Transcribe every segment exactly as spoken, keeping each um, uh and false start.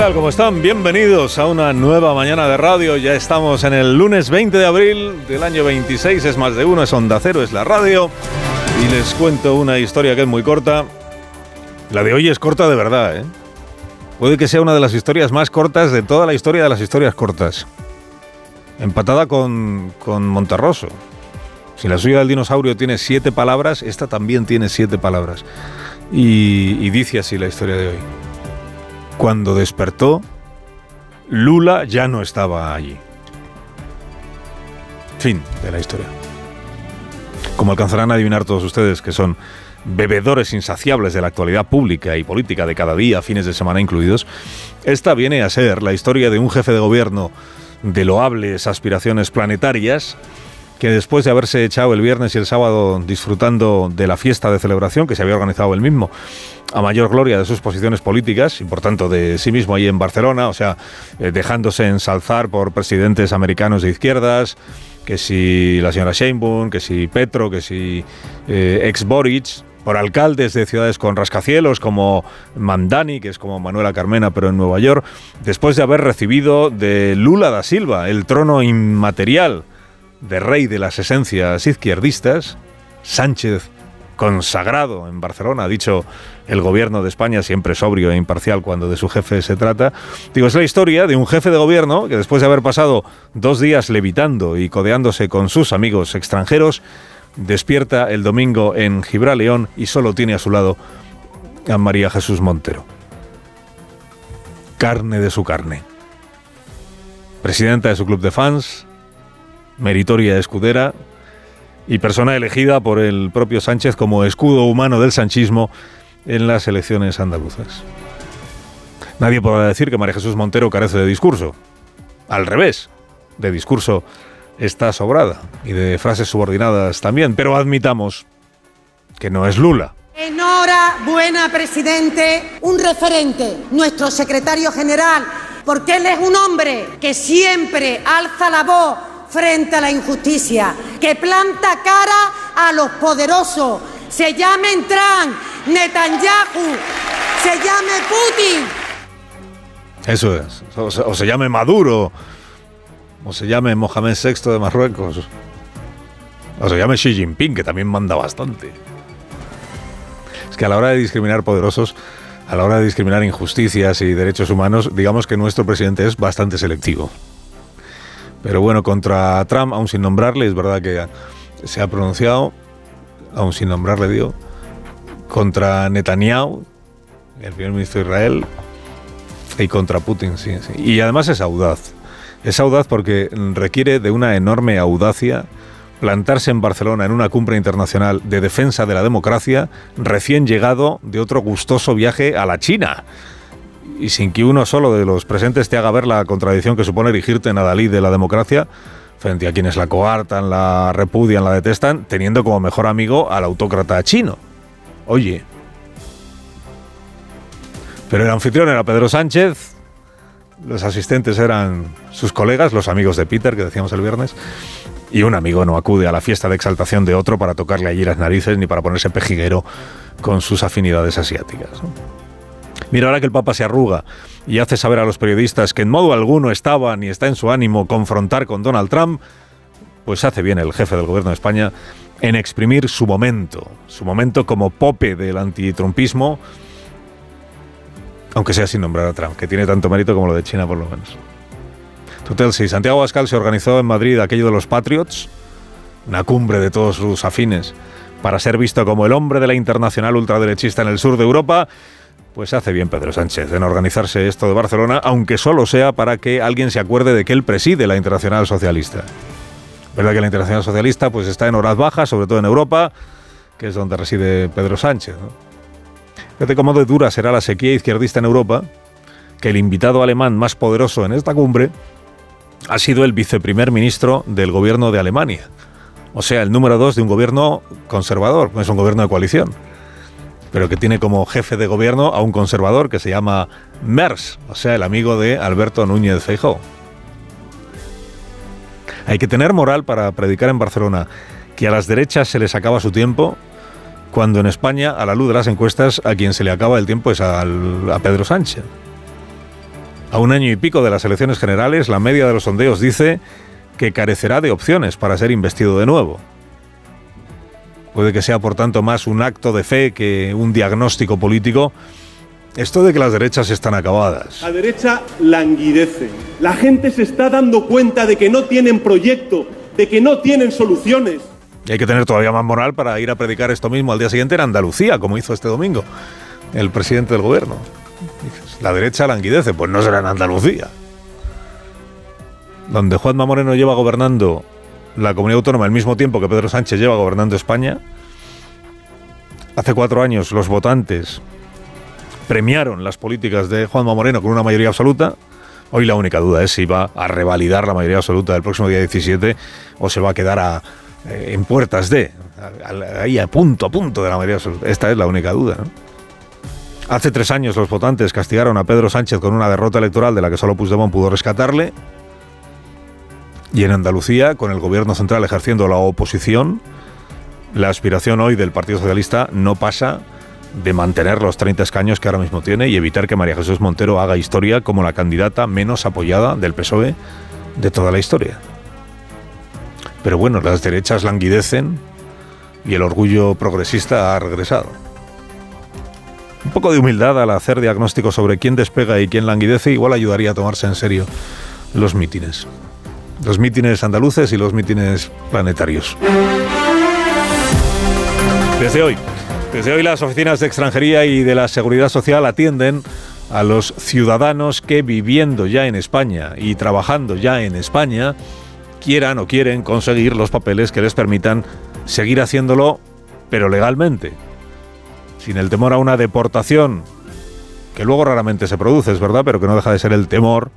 tal? ¿Cómo están? Bienvenidos a una nueva mañana de radio. Ya estamos en el lunes veinte de abril del año veintiséis. Es más de uno, es Onda Cero, es la radio. Y les cuento una historia que es muy corta. La de hoy es corta de verdad, ¿eh? Puede que sea una de las historias más cortas de toda la historia de las historias cortas. Empatada con, con Monterroso. Si la suya del dinosaurio tiene siete palabras, esta también tiene siete palabras. Y, y dice así la historia de hoy. Cuando despertó, Lula ya no estaba allí. Fin de la historia. Como alcanzarán a adivinar todos ustedes, que son bebedores insaciables de la actualidad pública y política de cada día, fines de semana incluidos, esta viene a ser la historia de un jefe de gobierno de loables aspiraciones planetarias, que después de haberse echado el viernes y el sábado disfrutando de la fiesta de celebración que se había organizado él mismo, a mayor gloria de sus posiciones políticas y por tanto de sí mismo ahí en Barcelona, o sea, eh, dejándose ensalzar por presidentes americanos de izquierdas, que si la señora Sheinbaum, que si Petro, que si eh, ex Boric, por alcaldes de ciudades con rascacielos como Mandani, que es como Manuela Carmena, pero en Nueva York, después de haber recibido de Lula da Silva el trono inmaterial de rey de las esencias izquierdistas, Sánchez consagrado en Barcelona, ha dicho el gobierno de España, siempre sobrio e imparcial cuando de su jefe se trata. Digo, es la historia de un jefe de gobierno que después de haber pasado dos días levitando y codeándose con sus amigos extranjeros, despierta el domingo en Gibraleón y solo tiene a su lado a María Jesús Montero. Carne de su carne. Presidenta de su club de fans, meritoria escudera y persona elegida por el propio Sánchez como escudo humano del sanchismo en las elecciones andaluzas. Nadie podrá decir que María Jesús Montero carece de discurso. Al revés, de discurso está sobrada y de frases subordinadas también, pero admitamos que no es Lula. Enhorabuena, presidente, un referente, nuestro secretario general, porque él es un hombre que siempre alza la voz frente a la injusticia, que planta cara a los poderosos, se llamen Trump, Netanyahu, se llame Putin. Eso es, o se, o se llame Maduro, o se llame Mohamed sexto de Marruecos, o se llame Xi Jinping, que también manda bastante. Es que a la hora de discriminar poderosos, a la hora de discriminar injusticias y derechos humanos, digamos que nuestro presidente es bastante selectivo. Pero bueno, contra Trump, aún sin nombrarle, es verdad que se ha pronunciado, aún sin nombrarle, digo, contra Netanyahu, el primer ministro de Israel, y contra Putin, sí, sí. Y además es audaz. Es audaz porque requiere de una enorme audacia plantarse en Barcelona en una cumbre internacional de defensa de la democracia, recién llegado de otro gustoso viaje a la China. Y sin que uno solo de los presentes te haga ver la contradicción que supone erigirte en adalid de la democracia frente a quienes la coartan, la repudian, la detestan, teniendo como mejor amigo al autócrata chino. Oye. Pero el anfitrión era Pedro Sánchez, los asistentes eran sus colegas, los amigos de Peter, que decíamos el viernes, y un amigo no acude a la fiesta de exaltación de otro para tocarle allí las narices ni para ponerse pejiguero con sus afinidades asiáticas, ¿no? Mira, ahora que el Papa se arruga y hace saber a los periodistas que en modo alguno estaba ni está en su ánimo confrontar con Donald Trump, pues hace bien el jefe del gobierno de España en exprimir su momento, su momento como pope del antitrumpismo, aunque sea sin nombrar a Trump, que tiene tanto mérito como lo de China por lo menos. Total, sí, Santiago Abascal se organizó en Madrid aquello de los Patriots, una cumbre de todos sus afines, para ser visto como el hombre de la internacional ultraderechista en el sur de Europa. Pues hace bien Pedro Sánchez en organizarse esto de Barcelona, aunque solo sea para que alguien se acuerde de que él preside la Internacional Socialista. Verdad que la Internacional Socialista pues está en horas bajas, sobre todo en Europa, que es donde reside Pedro Sánchez, ¿no? Fíjate cómo de dura será la sequía izquierdista en Europa, que el invitado alemán más poderoso en esta cumbre ha sido el viceprimer ministro del gobierno de Alemania. O sea, el número dos de un gobierno conservador, no es un gobierno de coalición, pero que tiene como jefe de gobierno a un conservador que se llama Merz, o sea, el amigo de Alberto Núñez Feijóo. Hay que tener moral para predicar en Barcelona que a las derechas se les acaba su tiempo, cuando en España, a la luz de las encuestas, a quien se le acaba el tiempo es al, a Pedro Sánchez. A un año y pico de las elecciones generales, la media de los sondeos dice que carecerá de opciones para ser investido de nuevo. Puede que sea, por tanto, más un acto de fe que un diagnóstico político. Esto de que las derechas están acabadas. La derecha languidece. La gente se está dando cuenta de que no tienen proyecto, de que no tienen soluciones. Y hay que tener todavía más moral para ir a predicar esto mismo al día siguiente en Andalucía, como hizo este domingo el presidente del gobierno. La derecha languidece, pues no será en Andalucía, donde Juanma Moreno lleva gobernando la comunidad autónoma al mismo tiempo que Pedro Sánchez lleva gobernando España. Hace cuatro años los votantes premiaron las políticas de Juanma Moreno con una mayoría absoluta. Hoy la única duda es si va a revalidar la mayoría absoluta del próximo día diecisiete o se va a quedar a, eh, en puertas de, a, a, ahí a punto, a punto de la mayoría absoluta. Esta es la única duda, ¿no? Hace tres años los votantes castigaron a Pedro Sánchez con una derrota electoral de la que solo Puigdemont pudo rescatarle. Y en Andalucía, con el gobierno central ejerciendo la oposición, la aspiración hoy del Partido Socialista no pasa de mantener los treinta escaños que ahora mismo tiene y evitar que María Jesús Montero haga historia como la candidata menos apoyada del P S O E de toda la historia. Pero bueno, las derechas languidecen y el orgullo progresista ha regresado. Un poco de humildad al hacer diagnóstico sobre quién despega y quién languidece igual ayudaría a tomarse en serio los mítines. Los mítines andaluces y los mítines planetarios. Desde hoy, desde hoy las oficinas de extranjería y de la seguridad social atienden a los ciudadanos que, viviendo ya en España y trabajando ya en España, quieran o quieren conseguir los papeles que les permitan seguir haciéndolo, pero legalmente, sin el temor a una deportación, que luego raramente se produce, es verdad, pero que no deja de ser el temor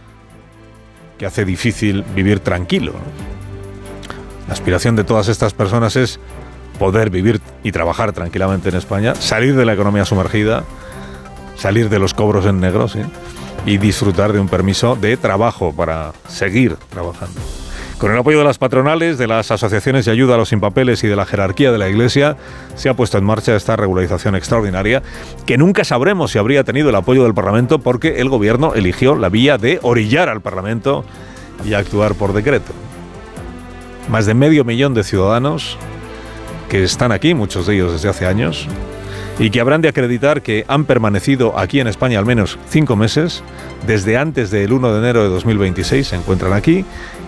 que hace difícil vivir tranquilo, ¿no? La aspiración de todas estas personas es poder vivir y trabajar tranquilamente en España, salir de la economía sumergida, salir de los cobros en negro, ¿sí? Y disfrutar de un permiso de trabajo para seguir trabajando. Con el apoyo de las patronales, de las asociaciones de ayuda a los sin papeles y de la jerarquía de la Iglesia, se ha puesto en marcha esta regularización extraordinaria que nunca sabremos si habría tenido el apoyo del Parlamento porque el Gobierno eligió la vía de orillar al Parlamento y actuar por decreto. Más de medio millón de ciudadanos que están aquí, muchos de ellos desde hace años, y que habrán de acreditar que han permanecido aquí en España al menos cinco meses, desde antes del uno de enero de dos mil veintiséis se encuentran aquí,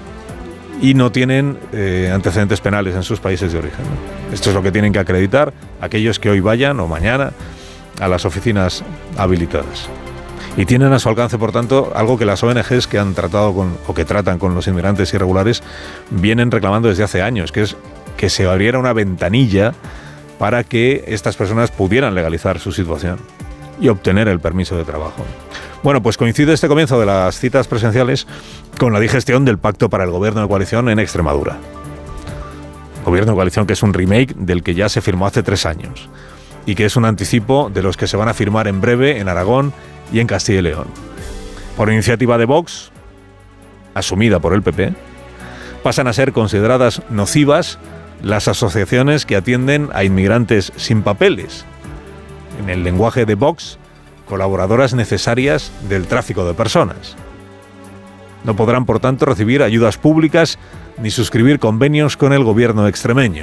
y no tienen eh, antecedentes penales en sus países de origen, ¿no? Esto es lo que tienen que acreditar aquellos que hoy vayan o mañana a las oficinas habilitadas. Y tienen a su alcance, por tanto, algo que las O N Ges que han tratado con, o que tratan con los inmigrantes irregulares vienen reclamando desde hace años, que es que se abriera una ventanilla para que estas personas pudieran legalizar su situación y obtener el permiso de trabajo. Bueno, pues coincide este comienzo de las citas presenciales con la digestión del Pacto para el Gobierno de Coalición en Extremadura. Gobierno de Coalición que es un remake del que ya se firmó hace tres años y que es un anticipo de los que se van a firmar en breve en Aragón y en Castilla y León. Por iniciativa de Vox, asumida por el P P, pasan a ser consideradas nocivas las asociaciones que atienden a inmigrantes sin papeles. En el lenguaje de Vox, colaboradoras necesarias del tráfico de personas. No podrán, por tanto, recibir ayudas públicas ni suscribir convenios con el gobierno extremeño.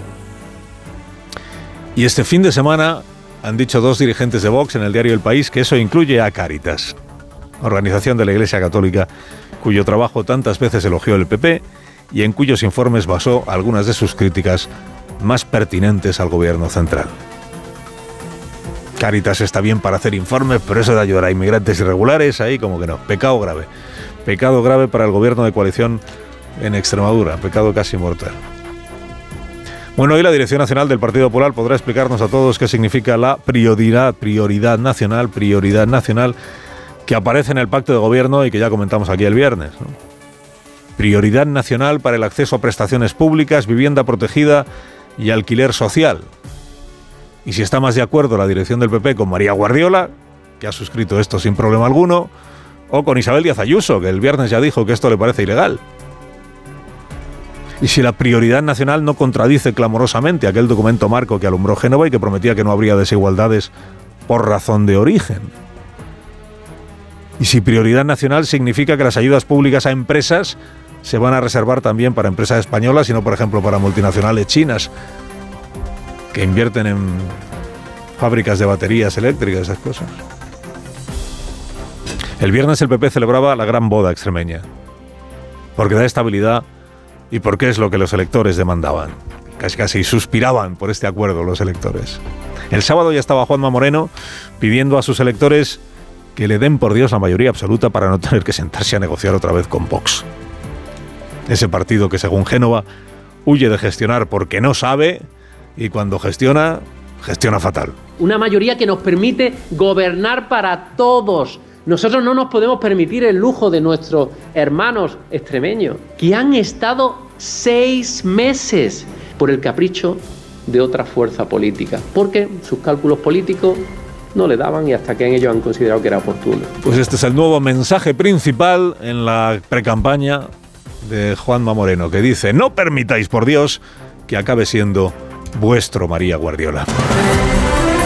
Y este fin de semana han dicho dos dirigentes de Vox en el diario El País que eso incluye a Cáritas, organización de la Iglesia Católica cuyo trabajo tantas veces elogió el P P y en cuyos informes basó algunas de sus críticas más pertinentes al gobierno central. Cáritas está bien para hacer informes, pero eso de ayudar a inmigrantes irregulares, ahí como que no. Pecado grave. Pecado grave para el gobierno de coalición en Extremadura. Pecado casi mortal. Bueno, hoy la Dirección Nacional del Partido Popular podrá explicarnos a todos qué significa la prioridad, prioridad nacional, prioridad nacional, que aparece en el pacto de gobierno y que ya comentamos aquí el viernes, ¿no? Prioridad nacional para el acceso a prestaciones públicas, vivienda protegida y alquiler social. Y si está más de acuerdo la dirección del P P con María Guardiola, que ha suscrito esto sin problema alguno, o con Isabel Díaz Ayuso, que el viernes ya dijo que esto le parece ilegal. Y si la prioridad nacional no contradice clamorosamente aquel documento marco que alumbró Génova y que prometía que no habría desigualdades por razón de origen. Y si prioridad nacional significa que las ayudas públicas a empresas se van a reservar también para empresas españolas y no, por ejemplo, para multinacionales chinas que invierten en fábricas de baterías eléctricas, esas cosas. El viernes el P P celebraba la gran boda extremeña, porque da estabilidad y porque es lo que los electores demandaban. Casi casi suspiraban por este acuerdo los electores. El sábado ya estaba Juanma Moreno pidiendo a sus electores que le den por Dios la mayoría absoluta para no tener que sentarse a negociar otra vez con Vox. Ese partido que, según Génova, huye de gestionar porque no sabe y cuando gestiona, gestiona fatal. Una mayoría que nos permite gobernar para todos. Nosotros no nos podemos permitir el lujo de nuestros hermanos extremeños, que han estado seis meses por el capricho de otra fuerza política, porque sus cálculos políticos no le daban y hasta que ellos han considerado que era oportuno. Pues este es el nuevo mensaje principal en la precampaña de Juanma Moreno, que dice: no permitáis, por Dios, que acabe siendo vuestro María Guardiola.